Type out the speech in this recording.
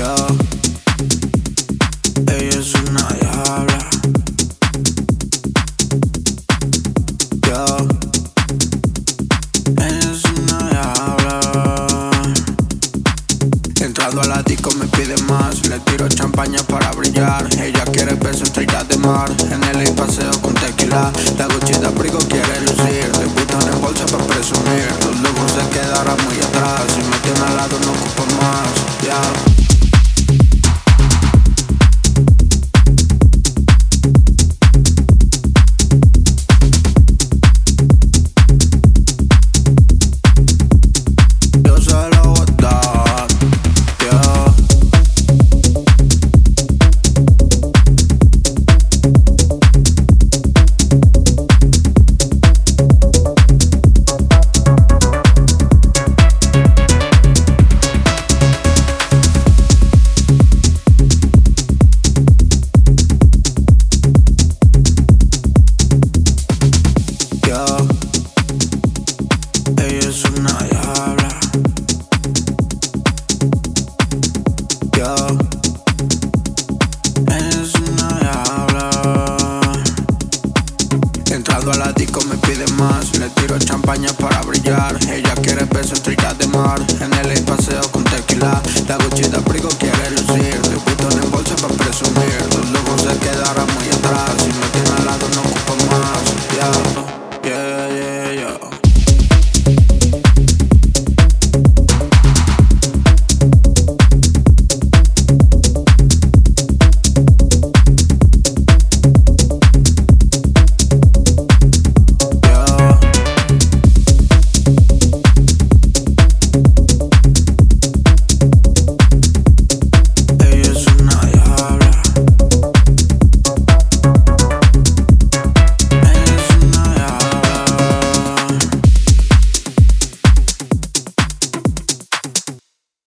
Yo, ella es una diabla. Yo, ella es una diabla. Entrando a la disco me pide más. Le tiro champaña para brillar. Ella quiere besos, estrellas de mar. En el paseo con tequila. La Gucci de abrigo quiere lucir. Te invitan en bolsa para presumir. Los lujos se quedarán muy atrás. Si me tiene al lado no ocupa más. Yeah. Ella es una diabla. Yo, ella es una diabla. Entrando a la disco me pide más. Le tiro champaña para brillar. Ella quiere besos, estrellas de mar. En el paseo con tequila. La Gucci de abrigo quiere lucir. Te invito en bolsa para presumir. Los lujos se quedarán muy